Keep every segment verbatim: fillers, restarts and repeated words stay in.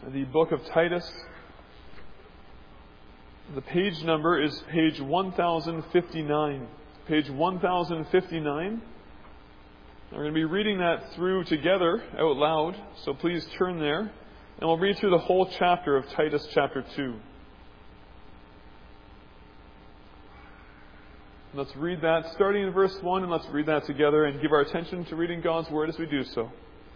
the book of Titus. The page number is page one thousand fifty-nine. Page one thousand fifty-nine. We're going to be reading that through together out loud, so please turn there. And we'll read through the whole chapter of Titus chapter two. Let's read that starting in verse one, and let's read that together and give our attention to reading God's Word as we do so.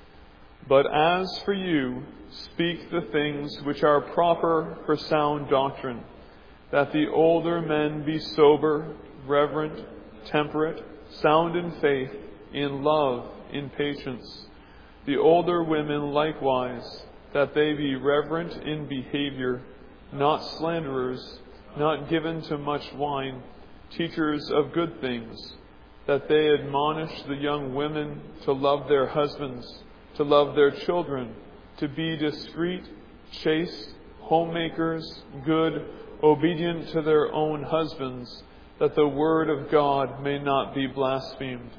But as for you, speak the things which are proper for sound doctrine, that the older men be sober, reverent, temperate, sound in faith, in love, in patience. The older women likewise, that they be reverent in behavior, not slanderers, not given to much wine, teachers of good things, that they admonish the young women to love their husbands, to love their children, to be discreet, chaste, homemakers, good, obedient to their own husbands, that the word of God may not be blasphemed.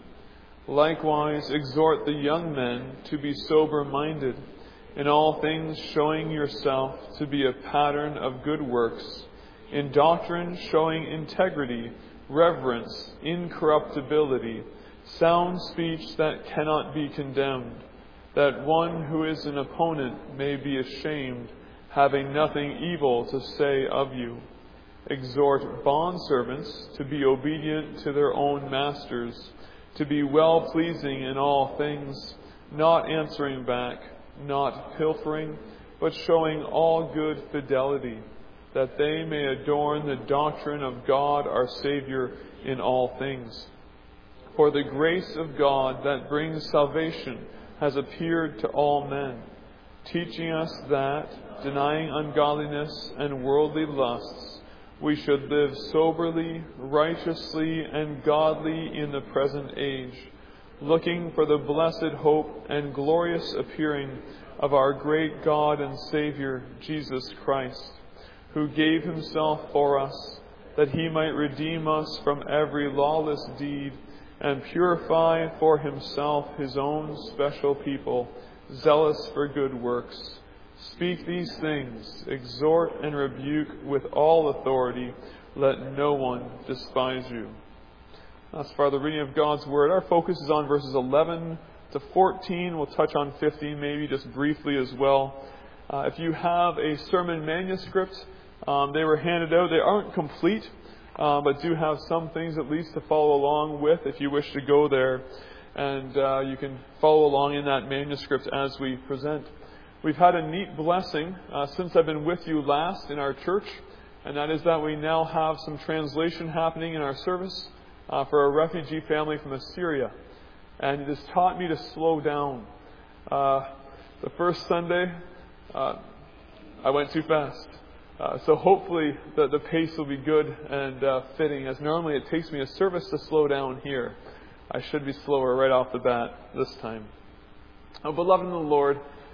Likewise, exhort the young men to be sober-minded, in all things showing yourself to be a pattern of good works, in doctrine showing integrity, reverence, incorruptibility, sound speech that cannot be condemned, that one who is an opponent may be ashamed, having nothing evil to say of you. Exhort bondservants to be obedient to their own masters, to be well-pleasing in all things, not answering back, not pilfering, but showing all good fidelity, that they may adorn the doctrine of God our Savior in all things. For the grace of God that brings salvation has appeared to all men, teaching us that, denying ungodliness and worldly lusts, we should live soberly, righteously, and godly in the present age, looking for the blessed hope and glorious appearing of our great God and Savior, Jesus Christ, who gave himself for us, that he might redeem us from every lawless deed and purify for himself his own special people, zealous for good works. Speak these things, exhort and rebuke with all authority. Let no one despise you. As for the reading of God's Word, our focus is on verses eleven to fourteen. We'll touch on fifteen maybe just briefly as well. Uh, if you have a sermon manuscript, Um, they were handed out. They aren't complete, uh, but do have some things at least to follow along with if you wish to go there. And uh, you can follow along in that manuscript as we present. We've had a neat blessing uh, since I've been with you last in our church, and that is that we now have some translation happening in our service uh, for a refugee family from Assyria. And it has taught me to slow down. Uh, the first Sunday, uh, I went too fast. Uh, so hopefully the, the pace will be good and uh, fitting, as normally it takes me a service to slow down here. I should be slower right off the bat this time. Oh, beloved in the Lord,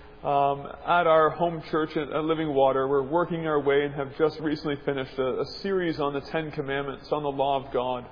um, at our home church at, at Living Water, we're working our way and have just recently finished a, a series on the Ten Commandments, on the law of God.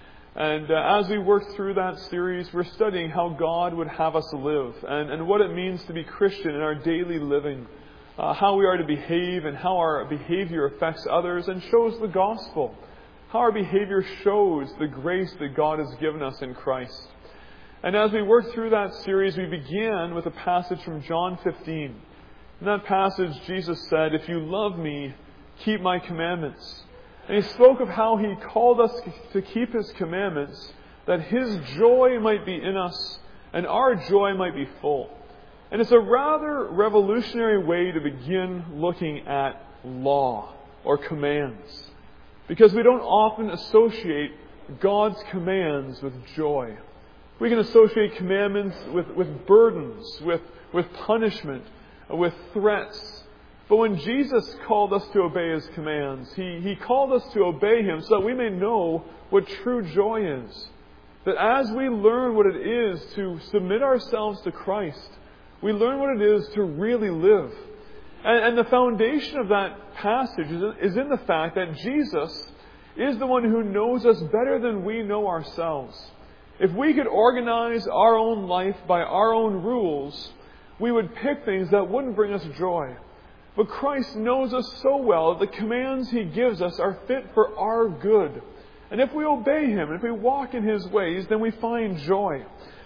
And uh, as we work through that series, we're studying how God would have us live and, and what it means to be Christian in our daily living. Uh, how we are to behave and how our behavior affects others and shows the gospel. How our behavior shows the grace that God has given us in Christ. And as we work through that series, we began with a passage from John fifteen. In that passage, Jesus said, "If you love me, keep my commandments." And he spoke of how he called us to keep his commandments, that his joy might be in us and our joy might be full. And it's a rather revolutionary way to begin looking at law or commands, because we don't often associate God's commands with joy. We can associate commandments with, with burdens, with, with punishment, with threats. But when Jesus called us to obey his commands, he, he called us to obey him so that we may know what true joy is. That as we learn what it is to submit ourselves to Christ, we learn what it is to really live. And, and the foundation of that passage is, is in the fact that Jesus is the one who knows us better than we know ourselves. If we could organize our own life by our own rules, we would pick things that wouldn't bring us joy. But Christ knows us so well that the commands He gives us are fit for our good. And if we obey Him, if we walk in His ways, then we find joy.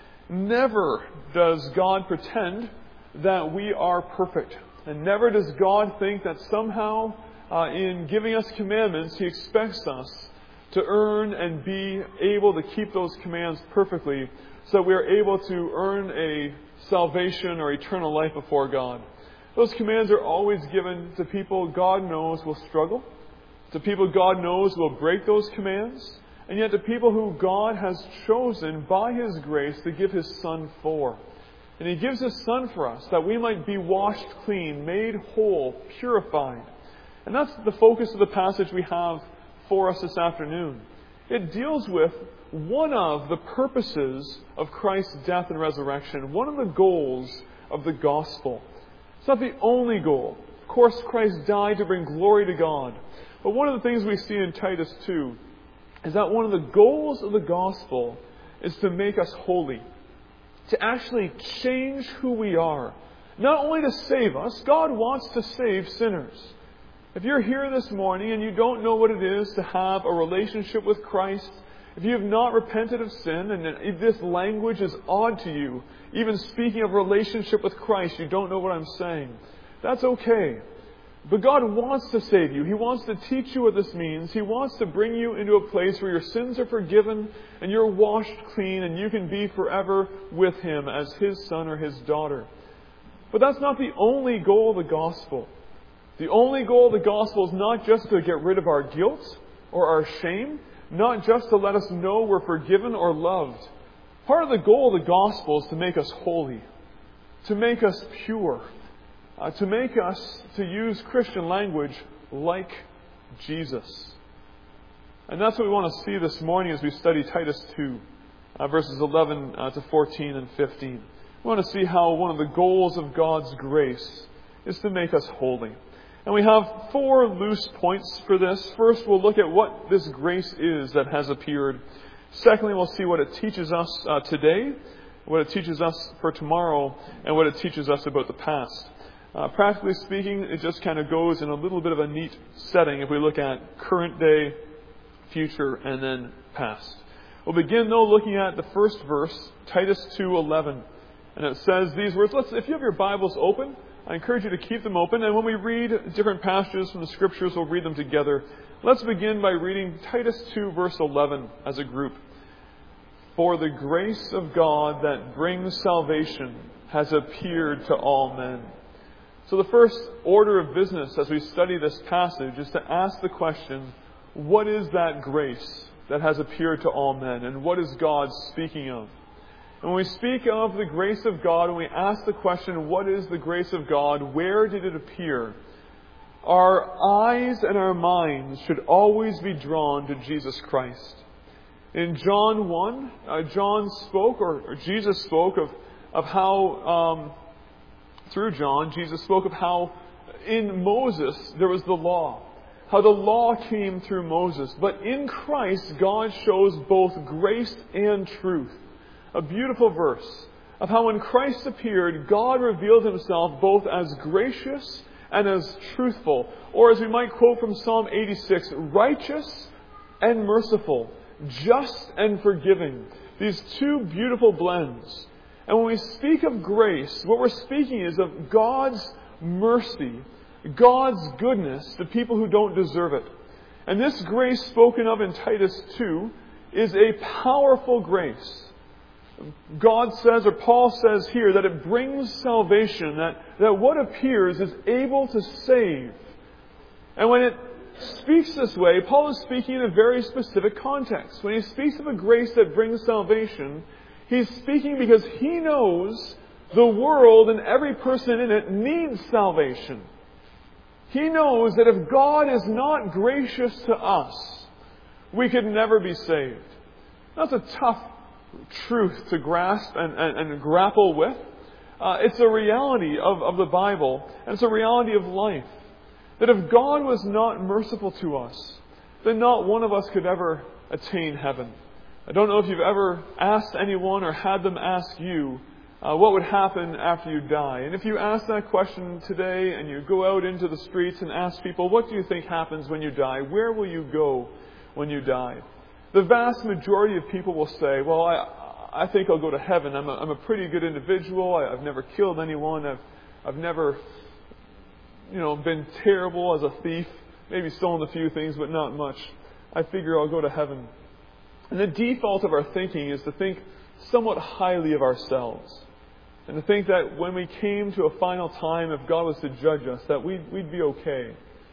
Never does God pretend that we are perfect. And never does God think that somehow uh, in giving us commandments, He expects us to earn and be able to keep those commands perfectly so that we are able to earn a salvation or eternal life before God. Those commands are always given to people God knows will struggle, to people God knows will break those commands, and yet to people who God has chosen by His grace to give His Son for. And He gives His Son for us that we might be washed clean, made whole, purified. And that's the focus of the passage we have for us this afternoon. It deals with one of the purposes of Christ's death and resurrection, one of the goals of the gospel. It's not the only goal. Of course, Christ died to bring glory to God. But one of the things we see in Titus two is that one of the goals of the gospel is to make us holy, to actually change who we are. Not only to save us, God wants to save sinners. If you're here this morning and you don't know what it is to have a relationship with Christ, if you have not repented of sin, and if this language is odd to you, even speaking of relationship with Christ, you don't know what I'm saying, that's okay. But God wants to save you. He wants to teach you what this means. He wants to bring you into a place where your sins are forgiven and you're washed clean and you can be forever with Him as His son or His daughter. But that's not the only goal of the gospel. The only goal of the gospel is not just to get rid of our guilt or our shame, not just to let us know we're forgiven or loved. Part of the goal of the gospel is to make us holy, to make us pure, uh, to make us, to use Christian language, like Jesus. And that's what we want to see this morning as we study Titus two, uh, verses eleven uh, to fourteen and fifteen. We want to see how one of the goals of God's grace is to make us holy. And we have four loose points for this. First, we'll look at what this grace is that has appeared. Secondly, we'll see what it teaches us uh, today, what it teaches us for tomorrow, and what it teaches us about the past. Uh, practically speaking, it just kind of goes in a little bit of a neat setting if we look at current day, future, and then past. We'll begin, though, looking at the first verse, Titus two eleven. And it says these words. Let's, if you have your Bibles open, I encourage you to keep them open. And when we read different passages from the Scriptures, we'll read them together. Let's begin by reading Titus two, verse eleven as a group. For the grace of God that brings salvation has appeared to all men. So the first order of business as we study this passage is to ask the question, what is that grace that has appeared to all men? And what is God speaking of? And when we speak of the grace of God, when we ask the question, what is the grace of God? Where did it appear? Our eyes and our minds should always be drawn to Jesus Christ. In John one, uh, John spoke, or, or Jesus spoke of, of how, um, through John, Jesus spoke of how in Moses there was the law. How the law came through Moses. But in Christ, God shows both grace and truth. A beautiful verse of how when Christ appeared, God revealed Himself both as gracious and as truthful. Or as we might quote from Psalm eighty-six, righteous and merciful, just and forgiving. These two beautiful blends. And when we speak of grace, what we're speaking is of God's mercy, God's goodness to people who don't deserve it. And this grace spoken of in Titus two is a powerful grace. God says, or Paul says here, that it brings salvation, that, that what appears is able to save. And when it speaks this way, Paul is speaking in a very specific context. When he speaks of a grace that brings salvation, he's speaking because he knows the world and every person in it needs salvation. He knows that if God is not gracious to us, we could never be saved. That's a tough truth to grasp and, and, and grapple with. Uh, it's a reality of, of the Bible, and it's a reality of life. That if God was not merciful to us, then not one of us could ever attain heaven. I don't know if you've ever asked anyone or had them ask you, Uh, what would happen after you die? And if you ask that question today and you go out into the streets and ask people, what do you think happens when you die? Where will you go when you die? The vast majority of people will say, well, I, I think I'll go to heaven. I'm a, I'm a pretty good individual. I, I've never killed anyone. I've, I've never, you know, been terrible as a thief. Maybe stolen a few things, but not much. I figure I'll go to heaven. And the default of our thinking is to think somewhat highly of ourselves. And to think that when we came to a final time, if God was to judge us, that we'd, we'd be okay.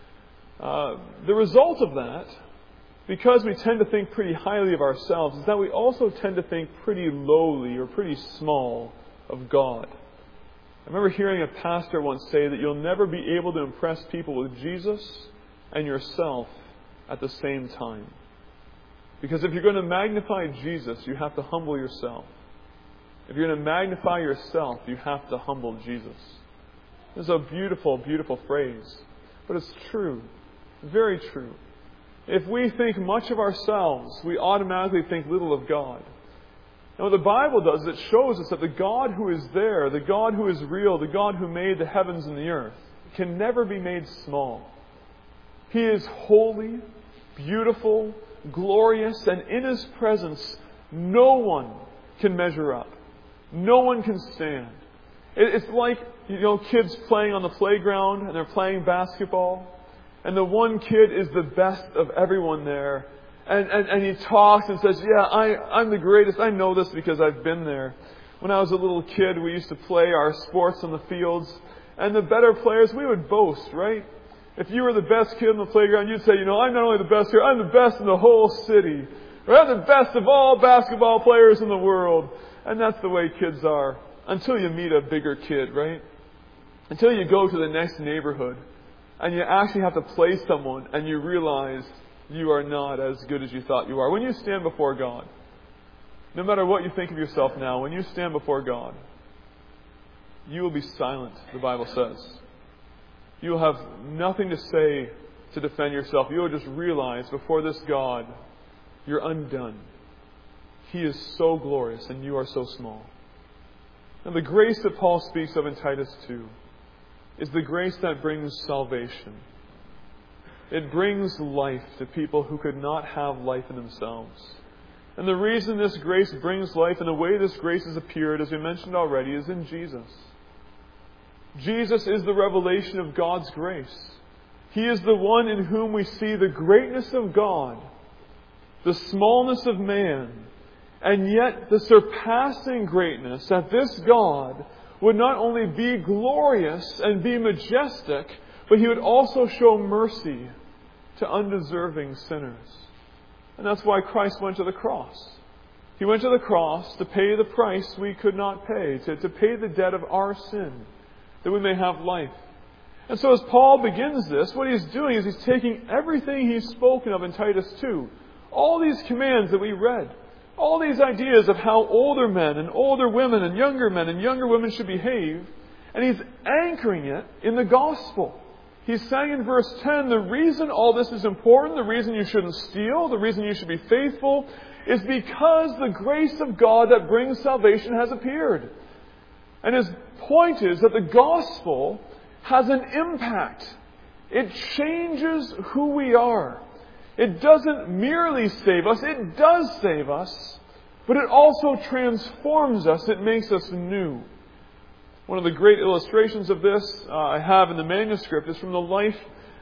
Uh, the result of that, because we tend to think pretty highly of ourselves, is that we also tend to think pretty lowly or pretty small of God. I remember hearing a pastor once say that you'll never be able to impress people with Jesus and yourself at the same time. Because if you're going to magnify Jesus, you have to humble yourself. If you're going to magnify yourself, you have to humble Jesus. This is a beautiful, beautiful phrase. But it's true. Very true. If we think much of ourselves, we automatically think little of God. And what the Bible does is it shows us that the God who is there, the God who is real, the God who made the heavens and the earth, can never be made small. He is holy, beautiful, glorious, and in His presence, no one can measure up. No one can stand. It's like, you know, kids playing on the playground and they're playing basketball. And the one kid is the best of everyone there. And, and, and he talks and says, yeah, I, I'm the greatest. I know this because I've been there. When I was a little kid, we used to play our sports on the fields. And the better players, we would boast, right? If you were the best kid on the playground, you'd say, you know, I'm not only the best here, I'm the best in the whole city. Or I'm the best of all basketball players in the world. And that's the way kids are. Until you meet a bigger kid, right? Until you go to the next neighborhood. And you actually have to play someone and you realize you are not as good as you thought you are. When you stand before God, no matter what you think of yourself now, when you stand before God, you will be silent, the Bible says. You will have nothing to say to defend yourself. You will just realize before this God, you're undone. He is so glorious and you are so small. And the grace that Paul speaks of in Titus two is the grace that brings salvation. It brings life to people who could not have life in themselves. And the reason this grace brings life and the way this grace has appeared, as we mentioned already, is in Jesus. Jesus is the revelation of God's grace. He is the one in whom we see the greatness of God, the smallness of man, and yet the surpassing greatness that this God would not only be glorious and be majestic, but He would also show mercy to undeserving sinners. And that's why Christ went to the cross. He went to the cross to pay the price we could not pay, to, to pay the debt of our sin, that we may have life. And so as Paul begins this, what he's doing is he's taking everything he's spoken of in Titus two, all these commands that we read, all these ideas of how older men and older women and younger men and younger women should behave, and he's anchoring it in the gospel. He's saying in verse ten, the reason all this is important, the reason you shouldn't steal, the reason you should be faithful, is because the grace of God that brings salvation has appeared. And his point is that the gospel has an impact. It changes who we are. It doesn't merely save us, it does save us, but it also transforms us. It makes us new. One of the great illustrations of this uh, I have in the manuscript is from the life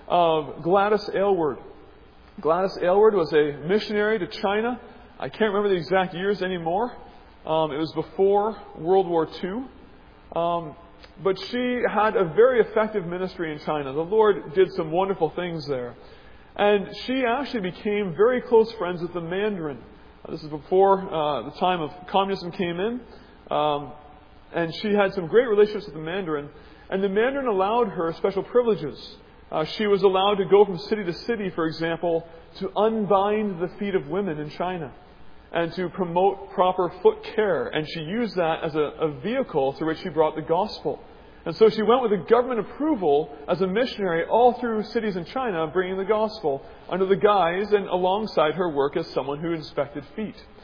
of Gladys Aylward. Gladys Aylward was a missionary to China. I can't remember the exact years anymore. Um, it was before World War Two. Um, but she had a very effective ministry in China. The Lord did some wonderful things there. And she actually became very close friends with the Mandarin. Uh, this is before uh, the time of communism came in. Um, and she had some great relationships with the Mandarin. And the Mandarin allowed her special privileges. Uh, she was allowed to go from city to city, for example, to unbind the feet of women in China and to promote proper foot care. And she used that as a, a vehicle through which she brought the gospel. And so she went with a government approval as a missionary all through cities in China, bringing the gospel under the guise and alongside her work as someone who inspected feet.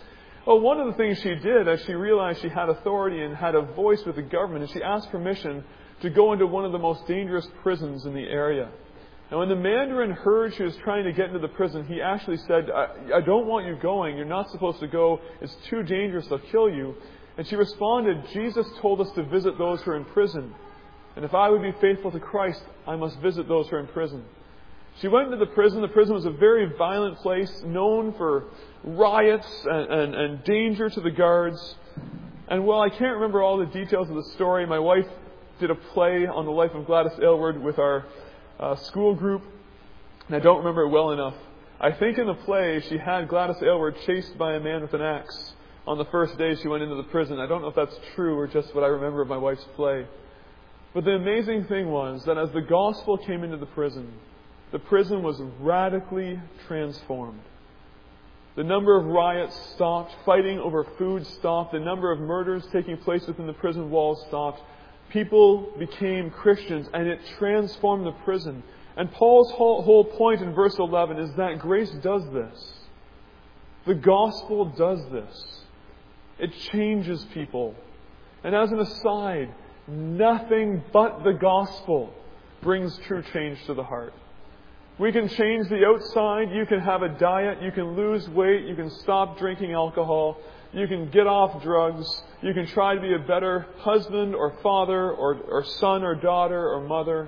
Well, one of the things she did as she realized she had authority and had a voice with the government is she asked permission to go into one of the most dangerous prisons in the area. And when the Mandarin heard she was trying to get into the prison, he actually said, I, I don't want you going. You're not supposed to go. It's too dangerous. They'll kill you. And she responded, Jesus told us to visit those who are in prison. And if I would be faithful to Christ, I must visit those who are in prison. She went into the prison. The prison was a very violent place, known for riots and, and, and danger to the guards. And while I can't remember all the details of the story, my wife did a play on the life of Gladys Aylward with our uh, school group, and I don't remember it well enough. I think in the play she had Gladys Aylward chased by a man with an axe on the first day she went into the prison. I don't know if that's true or just what I remember of my wife's play. But the amazing thing was that as the gospel came into the prison, the prison was radically transformed. The number of riots stopped, fighting over food stopped, the number of murders taking place within the prison walls stopped. People became Christians, and it transformed the prison. And Paul's whole, whole point in verse eleven is that grace does this. The gospel does this. It changes people. And as an aside, nothing but the gospel brings true change to the heart. We can change the outside. You can have a diet. You can lose weight. You can stop drinking alcohol. You can get off drugs. You can try to be a better husband or father or, or son or daughter or mother.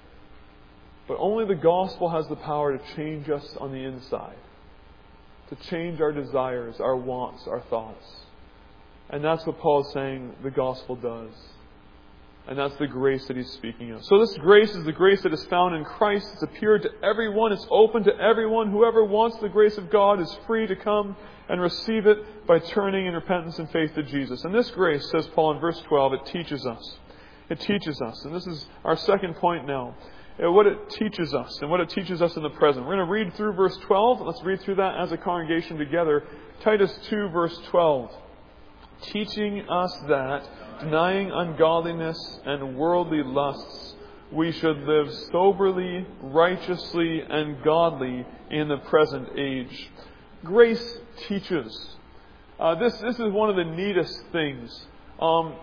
But only the gospel has the power to change us on the inside. To change our desires, our wants, our thoughts. And that's what Paul's saying the gospel does. And that's the grace that he's speaking of. So this grace is the grace that is found in Christ. It's appeared to everyone. It's open to everyone. Whoever wants the grace of God is free to come and receive it by turning in repentance and faith to Jesus. And this grace, says Paul in verse twelve, it teaches us. It teaches us. And this is our second point now. What it teaches us and what it teaches us in the present. We're going to read through verse twelve. Let's read through that as a congregation together. Titus two, verse twelve. Teaching us that, denying ungodliness and worldly lusts, we should live soberly, righteously, and godly in the present age. Grace teaches. Uh, this this is one of the neatest things. Um,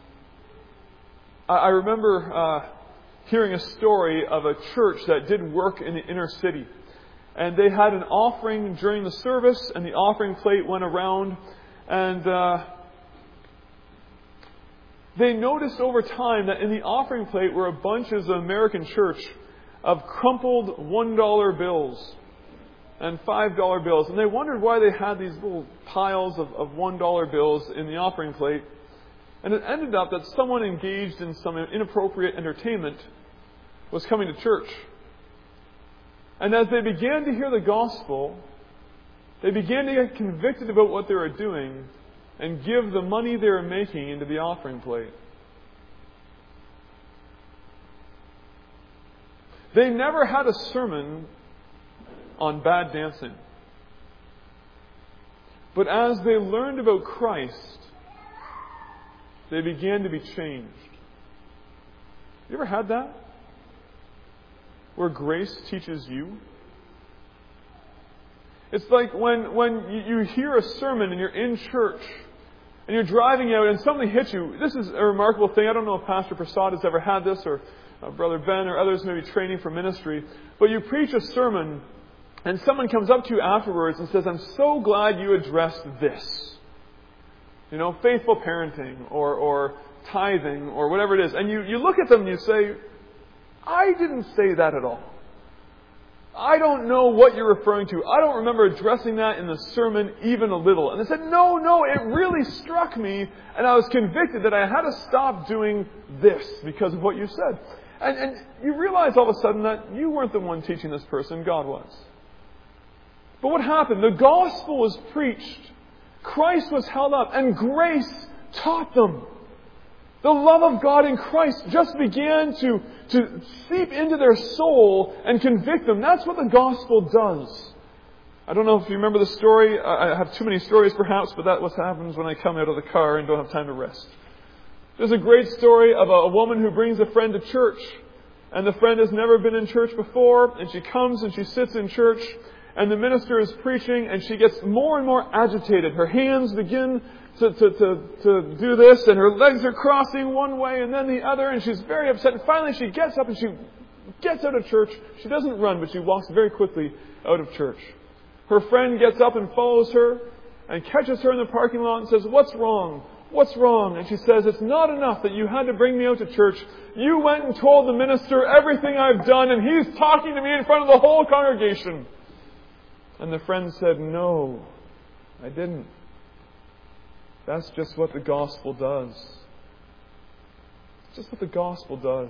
I, I remember uh, hearing a story of a church that did work in the inner city. And they had an offering during the service, and the offering plate went around, and Uh, they noticed over time that in the offering plate were a bunch of the American church of crumpled one dollar bills and five dollar bills. And they wondered why they had these little piles of, of one dollar bills in the offering plate. And it ended up that someone engaged in some inappropriate entertainment was coming to church. And as they began to hear the gospel, they began to get convicted about what they were doing and give the money they were making into the offering plate. They never had a sermon on bad dancing. But as they learned about Christ, they began to be changed. You ever had that? Where grace teaches you? It's like when, when you hear a sermon and you're in church and you're driving out and something hits you. This is a remarkable thing. I don't know if Pastor Prasad has ever had this, or uh, Brother Ben or others may be training for ministry. But you preach a sermon and someone comes up to you afterwards and says, I'm so glad you addressed this. You know, faithful parenting or, or tithing or whatever it is. And you, you look at them and you say, I didn't say that at all. I don't know what you're referring to. I don't remember addressing that in the sermon even a little. And they said, no, no, it really struck me. And I was convicted that I had to stop doing this because of what you said. And, and you realize all of a sudden that you weren't the one teaching this person. God was. But what happened? The gospel was preached. Christ was held up. And grace taught them. The love of God in Christ just began to, to seep into their soul and convict them. That's what the gospel does. I don't know if you remember the story. I have too many stories perhaps, but that's what happens when I come out of the car and don't have time to rest. There's a great story of a, a woman who brings a friend to church. And the friend has never been in church before. And she comes and she sits in church. and the minister is preaching, and she gets more and more agitated. Her hands begin to, to, to, to do this, and her legs are crossing one way and then the other, and she's very upset. And finally she gets up and she gets out of church. She doesn't run, but she walks very quickly out of church. Her friend gets up and follows her and catches her in the parking lot and says, "What's wrong? What's wrong?" And she says, "It's not enough that you had to bring me out to church. You went and told the minister everything I've done, and he's talking to me in front of the whole congregation." And the friend said, "No, I didn't. That's just what the gospel does. It's just what the gospel does.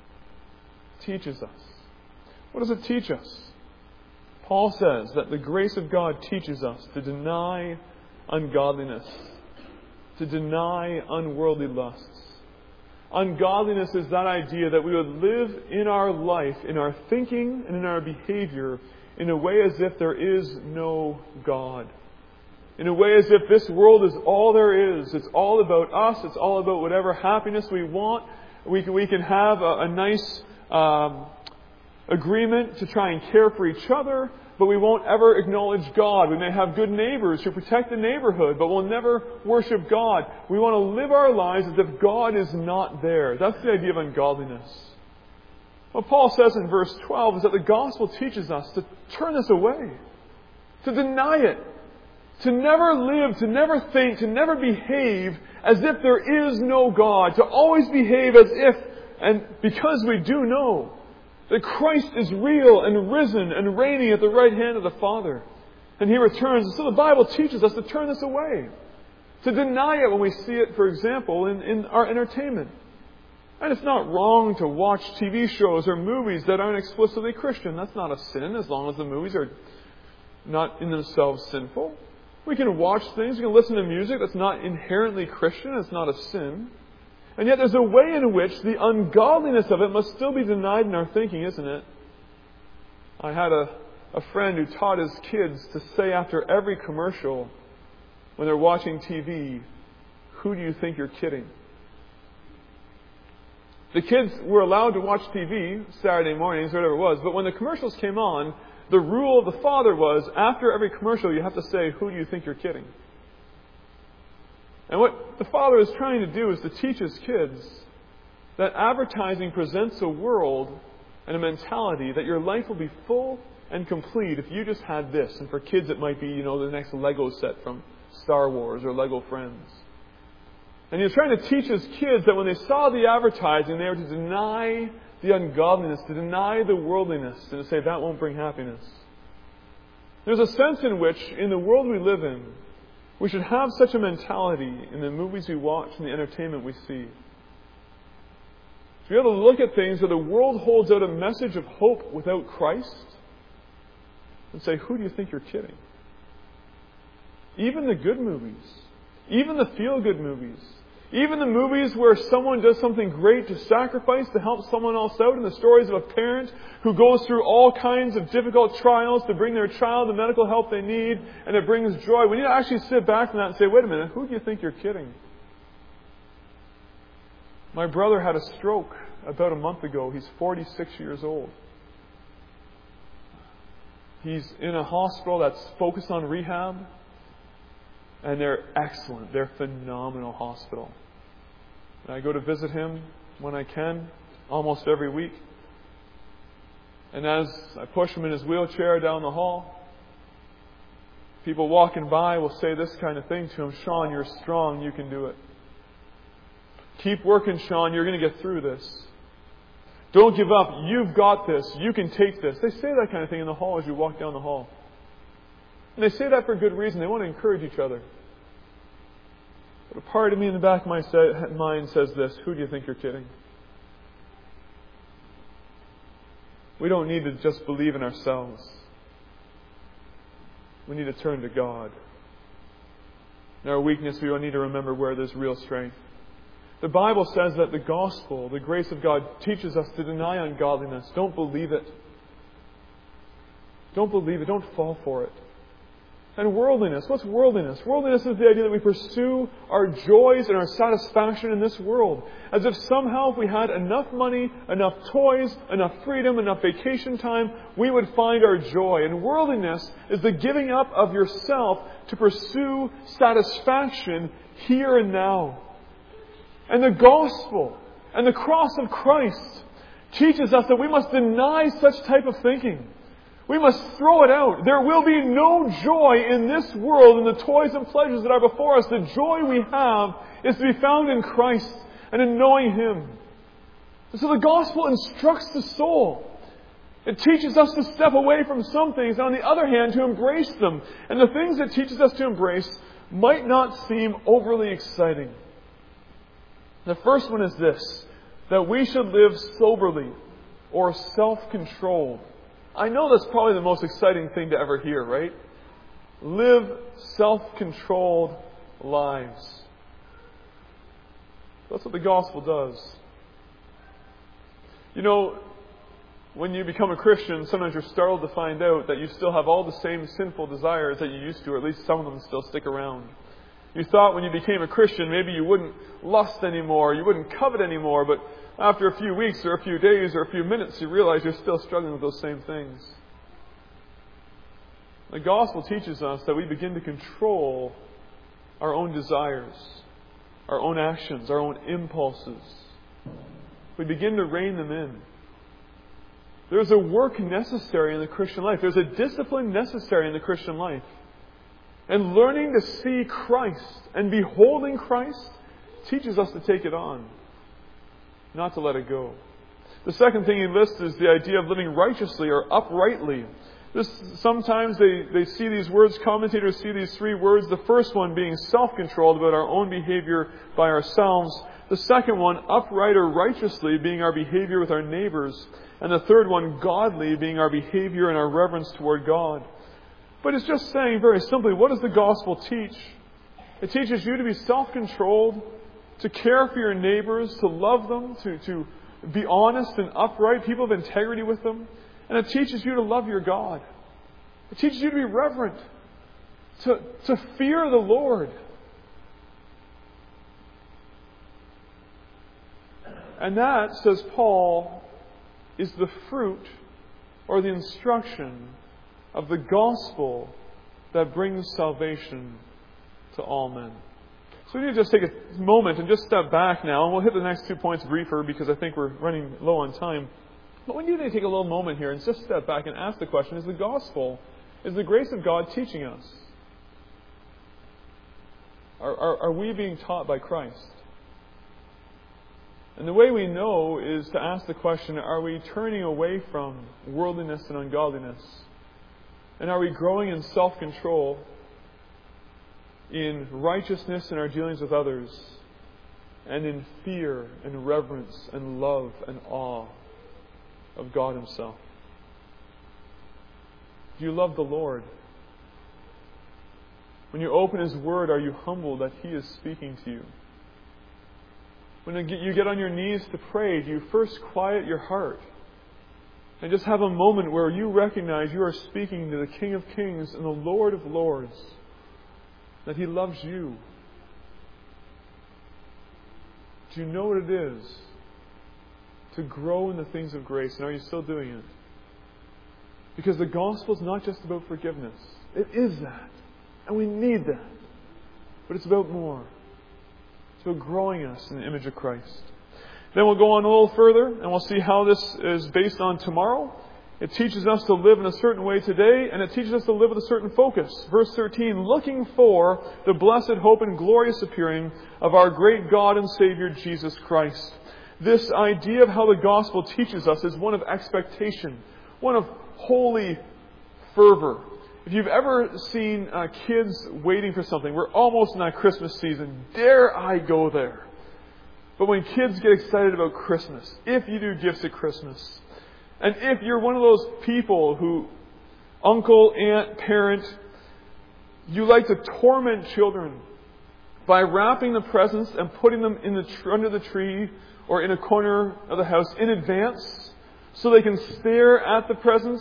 It teaches us. What does it teach us? Paul says that the grace of God teaches us to deny ungodliness, to deny unworldly lusts. Ungodliness is that idea that we would live in our life, in our thinking and in our behavior, in a way as if there is no God. In a way as if this world is all there is. It's all about us. It's all about whatever happiness we want. We can, we can have a, a nice um, agreement to try and care for each other, but we won't ever acknowledge God. We may have good neighbors who protect the neighborhood, but we'll never worship God. We want to live our lives as if God is not there. That's the idea of ungodliness. What Paul says in verse twelve is that the gospel teaches us to turn this away, to deny it, to never live, to never think, to never behave as if there is no God, to always behave as if, and because we do know that Christ is real and risen and reigning at the right hand of the Father, and He returns. And so the Bible teaches us to turn this away, to deny it when we see it, for example, in, in our entertainment. And it's not wrong to watch T V shows or movies that aren't explicitly Christian. That's not a sin, as long as the movies are not in themselves sinful. We can watch things, we can listen to music that's not inherently Christian. It's not a sin. And yet there's a way in which the ungodliness of it must still be denied in our thinking, isn't it? I had a, a friend who taught his kids to say after every commercial, when they're watching T V, "Who do you think you're kidding?" The kids were allowed to watch T V Saturday mornings, whatever it was, but when the commercials came on, the rule of the father was, after every commercial, you have to say, "Who do you think you're kidding?" And what the father is trying to do is to teach his kids that advertising presents a world and a mentality that your life will be full and complete if you just had this. And for kids, it might be, you know, the next Lego set from Star Wars or Lego Friends. And he was trying to teach his kids that when they saw the advertising, they were to deny the ungodliness, to deny the worldliness, and to say that won't bring happiness. There's a sense in which, in the world we live in, we should have such a mentality in the movies we watch and the entertainment we see. To be able to look at things where the world holds out a message of hope without Christ and say, "Who do you think you're kidding?" Even the good movies, even the feel-good movies, even the movies where someone does something great to sacrifice to help someone else out, and the stories of a parent who goes through all kinds of difficult trials to bring their child the medical help they need, and it brings joy. We need to actually sit back from that and say, wait a minute, who do you think you're kidding? My brother had a stroke about a month ago. He's forty-six years old. He's in a hospital that's focused on rehab. And they're excellent. They're a phenomenal hospital. And I go to visit him when I can, almost every week. And as I push him in his wheelchair down the hall, people walking by will say this kind of thing to him: "Sean, you're strong. You can do it. Keep working, Sean. You're going to get through this. Don't give up. You've got this. You can take this." They say that kind of thing in the hall as you walk down the hall. And they say that for good reason. They want to encourage each other. But a part of me in the back of my mind says this: who do you think you're kidding? We don't need to just believe in ourselves. We need to turn to God. In our weakness, we need to remember where there's real strength. The Bible says that the gospel, the grace of God, teaches us to deny ungodliness. Don't believe it. Don't believe it. Don't fall for it. And worldliness. What's worldliness? Worldliness is the idea that we pursue our joys and our satisfaction in this world. As if somehow if we had enough money, enough toys, enough freedom, enough vacation time, we would find our joy. And worldliness is the giving up of yourself to pursue satisfaction here and now. And the gospel and the cross of Christ teaches us that we must deny such type of thinking. We must throw it out. There will be no joy in this world in the toys and pleasures that are before us. The joy we have is to be found in Christ and in knowing Him. And so the gospel instructs the soul. It teaches us to step away from some things, and on the other hand, to embrace them. And the things it teaches us to embrace might not seem overly exciting. The first one is this, that we should live soberly or self-controlled. I know that's probably the most exciting thing to ever hear, right? Live self-controlled lives. That's what the gospel does. You know, when you become a Christian, sometimes you're startled to find out that you still have all the same sinful desires that you used to, or at least some of them still stick around. You thought when you became a Christian, maybe you wouldn't lust anymore, you wouldn't covet anymore, but after a few weeks or a few days or a few minutes, you realize you're still struggling with those same things. The gospel teaches us that we begin to control our own desires, our own actions, our own impulses. We begin to rein them in. There's a work necessary in the Christian life. There's a discipline necessary in the Christian life. And learning to see Christ and beholding Christ teaches us to take it on, not to let it go. The second thing he lists is the idea of living righteously or uprightly. This, sometimes they, they see these words, commentators see these three words. The first one being self-controlled about our own behavior by ourselves. The second one, upright or righteously, being our behavior with our neighbors. And the third one, godly, being our behavior and our reverence toward God. But it's just saying very simply, what does the gospel teach? It teaches you to be self-controlled, to care for your neighbors, to love them, to, to be honest and upright, people of integrity with them. And it teaches you to love your God. It teaches you to be reverent, to, to fear the Lord. And that, says Paul, is the fruit or the instruction of the gospel that brings salvation to all men. So we need to just take a moment and just step back now, and we'll hit the next two points briefer because I think we're running low on time. But we need to take a little moment here and just step back and ask the question, is the gospel, is the grace of God teaching us? Are, are, are we being taught by Christ? And the way we know is to ask the question, are we turning away from worldliness and ungodliness? And are we growing in self-control, in righteousness in our dealings with others, and in fear and reverence and love and awe of God Himself? Do you love the Lord? When you open His Word, are you humble that He is speaking to you? When you get on your knees to pray, do you first quiet your heart and just have a moment where you recognize you are speaking to the King of Kings and the Lord of Lords, that He loves you? Do you know what it is to grow in the things of grace? And are you still doing it? Because the gospel is not just about forgiveness. It is that. And we need that. But it's about more. It's about growing us in the image of Christ. Then we'll go on a little further and we'll see how this is based on tomorrow. It teaches us to live in a certain way today, and it teaches us to live with a certain focus. Verse thirteen, looking for the blessed hope and glorious appearing of our great God and Savior Jesus Christ. This idea of how the gospel teaches us is one of expectation, one of holy fervor. If you've ever seen uh, kids waiting for something, we're almost in that Christmas season. Dare I go there? But when kids get excited about Christmas, if you do gifts at Christmas, and if you're one of those people who, uncle, aunt, parent, you like to torment children by wrapping the presents and putting them in the tr- under the tree or in a corner of the house in advance so they can stare at the presents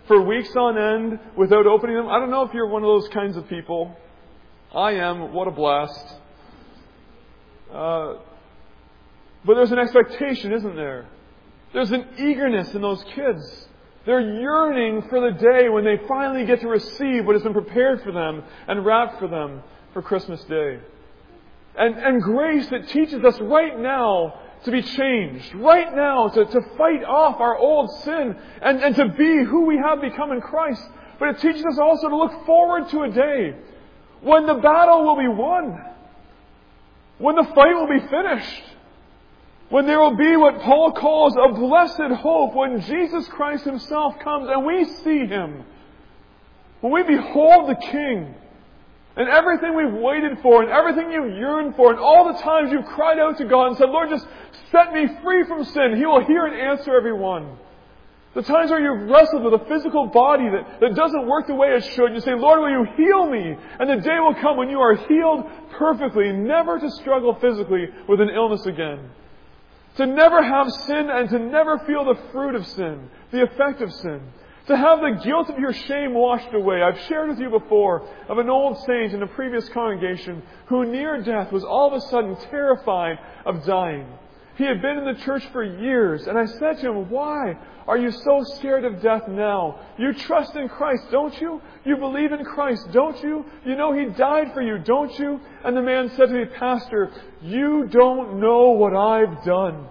for weeks on end without opening them. I don't know if you're one of those kinds of people. I am. What a blast. Uh, but there's an expectation, isn't there? There's an eagerness in those kids. They're yearning for the day when they finally get to receive what has been prepared for them and wrapped for them for Christmas Day. And, and grace that teaches us right now to be changed. Right now to, to fight off our old sin and, and to be who we have become in Christ. But it teaches us also to look forward to a day when the battle will be won. When the fight will be finished. When there will be what Paul calls a blessed hope. When Jesus Christ Himself comes and we see Him. When we behold the King. And everything we've waited for, and everything you've yearned for, and all the times you've cried out to God and said, Lord, just set me free from sin. He will hear and answer every one. The times where you've wrestled with a physical body that, that doesn't work the way it should. You say, Lord, will you heal me? And the day will come when you are healed perfectly, never to struggle physically with an illness again. To never have sin and to never feel the fruit of sin, the effect of sin. To have the guilt of your shame washed away. I've shared with you before of an old saint in a previous congregation who near death was all of a sudden terrified of dying. He had been in the church for years, and I said to him, why are you so scared of death now? You trust in Christ, don't you? You believe in Christ, don't you? You know He died for you, don't you? And the man said to me, Pastor, you don't know what I've done.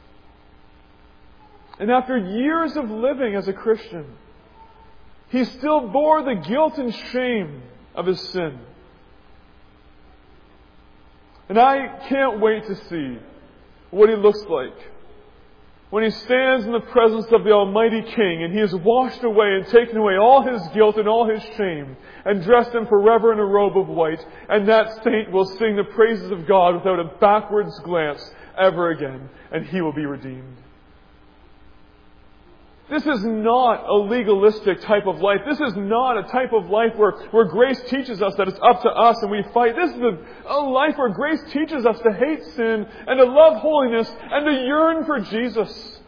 And after years of living as a Christian, he still bore the guilt and shame of his sin. And I can't wait to see what he looks like when he stands in the presence of the Almighty King and He has washed away and taken away all his guilt and all his shame and dressed him forever in a robe of white. And that saint will sing the praises of God without a backwards glance ever again. And he will be redeemed. This is not a legalistic type of life. This is not a type of life where, where grace teaches us that it's up to us and we fight. This is a, a life where grace teaches us to hate sin and to love holiness and to yearn for Jesus.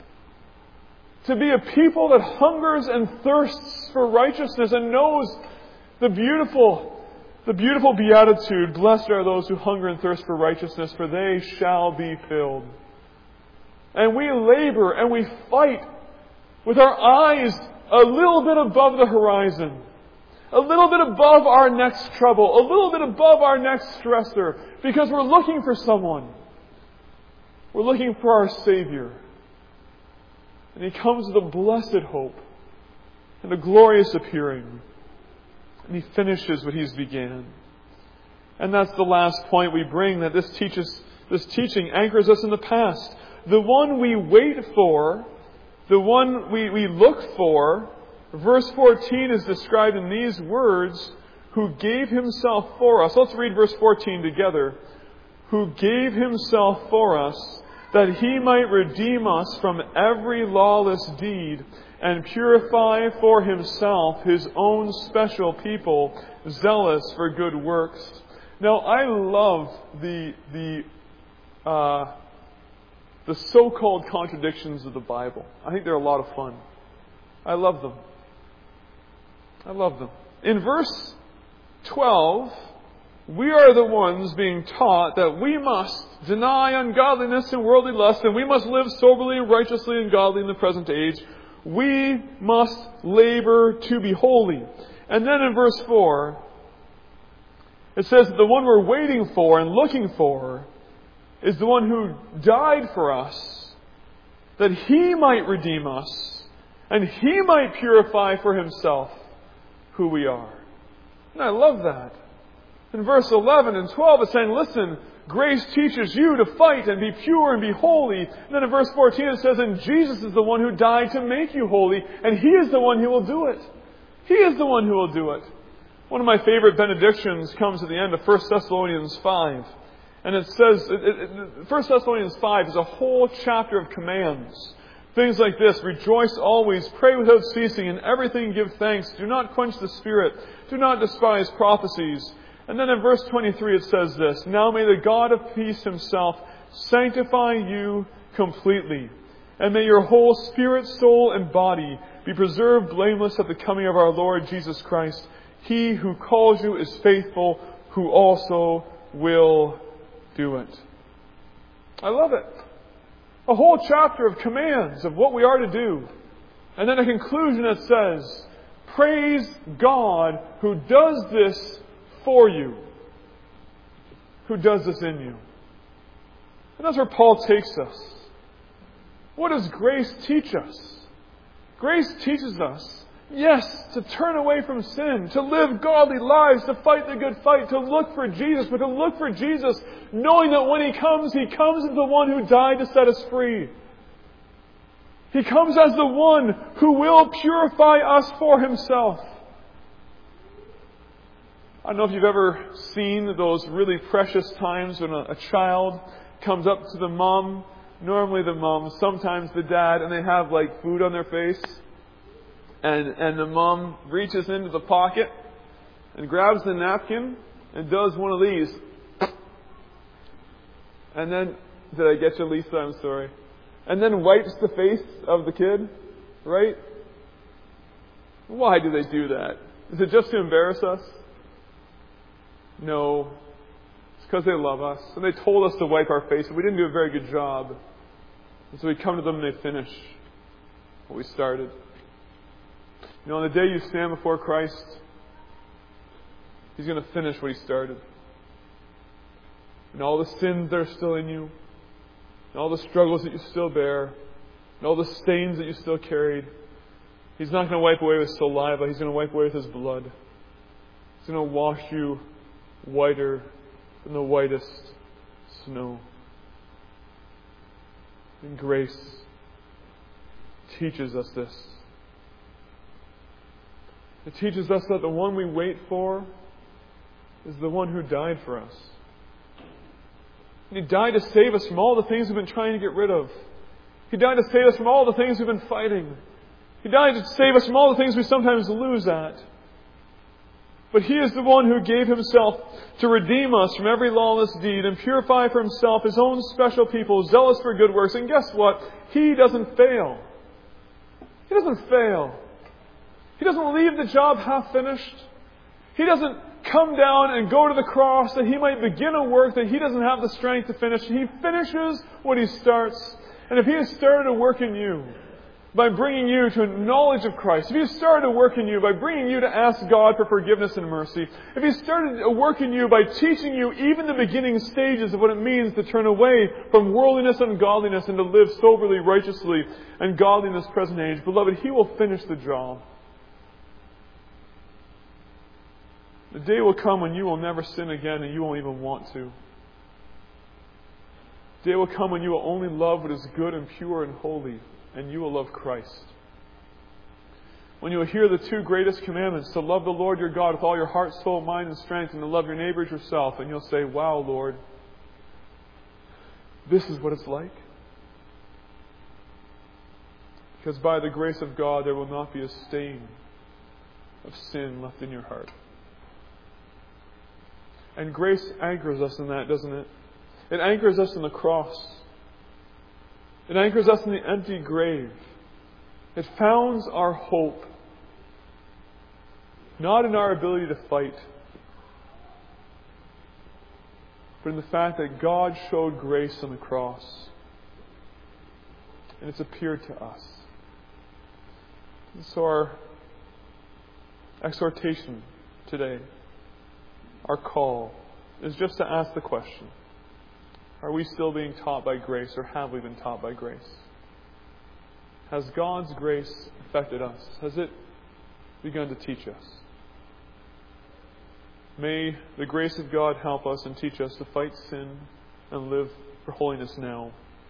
To be a people that hungers and thirsts for righteousness and knows the beautiful, the beautiful beatitude, blessed are those who hunger and thirst for righteousness, for they shall be filled. And we labor and we fight with our eyes a little bit above the horizon. A little bit above our next trouble. A little bit above our next stressor. Because we're looking for someone. We're looking for our Savior. And He comes with a blessed hope. And a glorious appearing. And He finishes what He's began. And that's the last point we bring. That this teaches, this teaching anchors us in the past. The one we wait for, the one we, we look for, verse fourteen is described in these words, who gave Himself for us. Let's read verse fourteen together. Who gave Himself for us, that He might redeem us from every lawless deed, and purify for Himself His own special people, zealous for good works. Now, I love the the uh, the so-called contradictions of the Bible. I think they're a lot of fun. I love them. I love them. In verse twelve, we are the ones being taught that we must deny ungodliness and worldly lust, and we must live soberly, righteously, and godly in the present age. We must labor to be holy. And then in verse four, it says that the one we're waiting for and looking for is the one who died for us, that He might redeem us, and He might purify for Himself who we are. And I love that. In verse eleven and twelve, it's saying, listen, grace teaches you to fight and be pure and be holy. And then in verse fourteen it says, and Jesus is the one who died to make you holy, and He is the one who will do it. He is the one who will do it. One of my favorite benedictions comes at the end of First Thessalonians five. And it says, it, it, First Thessalonians five is a whole chapter of commands. Things like this: rejoice always, pray without ceasing, in everything give thanks, do not quench the Spirit, do not despise prophecies. And then in verse twenty-three it says this: now may the God of peace Himself sanctify you completely, And may your whole spirit, soul, and body be preserved blameless at the coming of our Lord Jesus Christ. He who calls you is faithful, who also will do it. I love it. A whole chapter of commands of what we are to do. And then a conclusion that says, praise God who does this for you. Who does this in you. And that's where Paul takes us. What does grace teach us? Grace teaches us, yes, to turn away from sin, to live godly lives, to fight the good fight, to look for Jesus, but to look for Jesus knowing that when He comes, He comes as the one who died to set us free. He comes as the one who will purify us for Himself. I don't know if you've ever seen those really precious times when a, a child comes up to the mom, normally the mom, sometimes the dad, and they have like food on their face. And, and the mom reaches into the pocket and grabs the napkin and does one of these. And then, did I get you, Lisa? I'm sorry. And then wipes the face of the kid, right? Why do they do that? Is it just to embarrass us? No. It's because they love us. And they told us to wipe our face, and we didn't do a very good job. And so we come to them and they finish what we started. You know, on the day you stand before Christ, He's going to finish what He started. And all the sins that are still in you, and all the struggles that you still bear, and all the stains that you still carried, He's not going to wipe away with saliva. He's going to wipe away with His blood. He's going to wash you whiter than the whitest snow. And grace teaches us this. It teaches us that the one we wait for is the one who died for us. And He died to save us from all the things we've been trying to get rid of. He died to save us from all the things we've been fighting. He died to save us from all the things we sometimes lose at. But He is the one who gave Himself to redeem us from every lawless deed and purify for Himself His own special people, zealous for good works. And guess what? He doesn't fail. He doesn't fail. He doesn't leave the job half finished. He doesn't come down and go to the cross that He might begin a work that He doesn't have the strength to finish. He finishes what He starts. And if He has started a work in you by bringing you to a knowledge of Christ, if He has started a work in you by bringing you to ask God for forgiveness and mercy, if He started a work in you by teaching you even the beginning stages of what it means to turn away from worldliness and ungodliness and to live soberly, righteously, and godly in this present age, beloved, He will finish the job. The day will come when you will never sin again and you won't even want to. The day will come when you will only love what is good and pure and holy, and you will love Christ. When you will hear the two greatest commandments, to love the Lord your God with all your heart, soul, mind, and strength, and to love your neighbor as yourself, and you'll say, wow, Lord, this is what it's like. Because by the grace of God, there will not be a stain of sin left in your heart. And grace anchors us in that, doesn't it? It anchors us in the cross. It anchors us in the empty grave. It founds our hope, not in our ability to fight, but in the fact that God showed grace on the cross. And it's appeared to us. And so our exhortation today, our call, is just to ask the question, are we still being taught by grace, or have we been taught by grace? Has God's grace affected us? Has it begun to teach us? May the grace of God help us and teach us to fight sin and live for holiness now,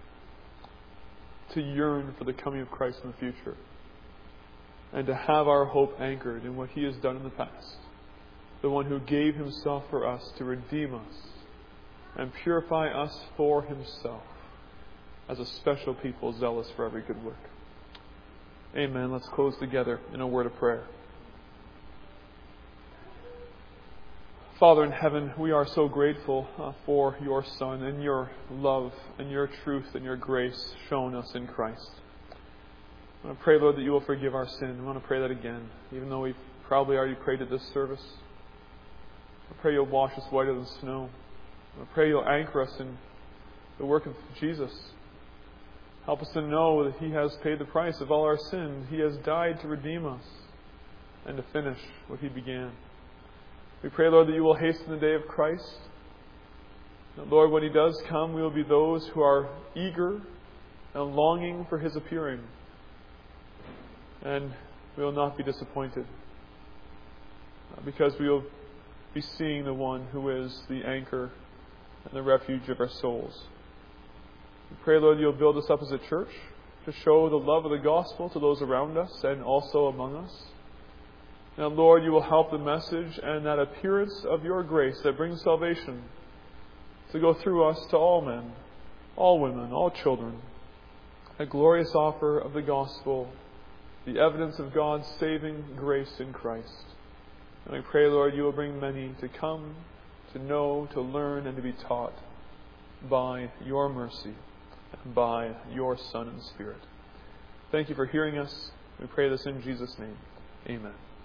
to yearn for the coming of Christ in the future, and to have our hope anchored in what He has done in the past. The one who gave Himself for us to redeem us and purify us for Himself as a special people zealous for every good work. Amen. Let's close together in a word of prayer. Father in heaven, we are so grateful uh, for your Son and your love and your truth and your grace shown us in Christ. I want to pray, Lord, that you will forgive our sin. I want to pray that again, even though we've probably already prayed at this service. I pray you'll wash us whiter than snow. I pray you'll anchor us in the work of Jesus. Help us to know that he has paid the price of all our sin. He has died to redeem us and to finish what he began. We pray, Lord, that you will hasten the day of Christ. That, Lord, when he does come, we will be those who are eager and longing for his appearing. And we will not be disappointed, because we will be seeing the one who is the anchor and the refuge of our souls. We pray, Lord, you'll build us up as a church to show the love of the gospel to those around us and also among us. Now, Lord, you will help the message and that appearance of your grace that brings salvation to go through us to all men, all women, all children. A glorious offer of the gospel, the evidence of God's saving grace in Christ. And we pray, Lord, you will bring many to come, to know, to learn, and to be taught by your mercy and by your Son and Spirit. Thank you for hearing us. We pray this in Jesus' name. Amen.